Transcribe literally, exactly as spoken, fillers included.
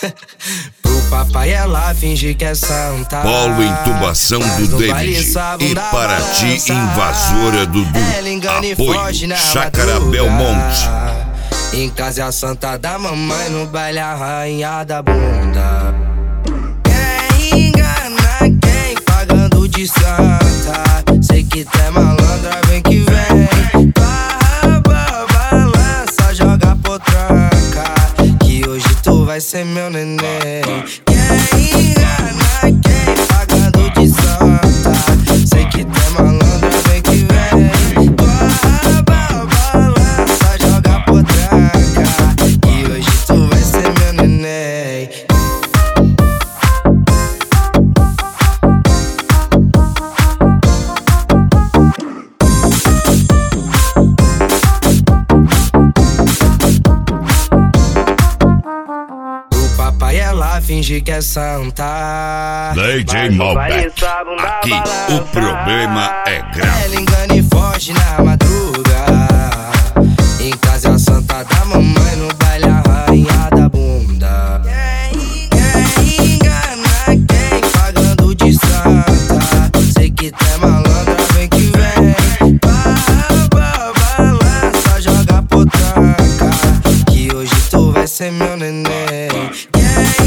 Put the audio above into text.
Pro papai ela finge que é santa. Polo Intubação do David e Paraty Invasora Dudu. Apoio Chácara Belmonte. Em casa é a santa da mamãe, no baile a rainha da bunda. Quem engana quem pagando de santa? Sei que tu é malandra, vem que vem. Barra, balança, joga potranca, que hoje tu vai ser meu neném. Quem engana quem pagando de santa? Sei que tu é malandra, vem que vem. Barra, balança, joga potranca, que hoje tu vai ser meu neném. Papai ela finge que é santa. D J Malbec. Aqui o problema é grave. Ela engana e foge na madruga. Em casa é a santa da mamãe, no baile a rainha da bunda. Quem engana quem pagando de santa? Sei que tu é malandra, vem que vem. Barra, balança, joga potranca, que hoje tu vai ser meu neném.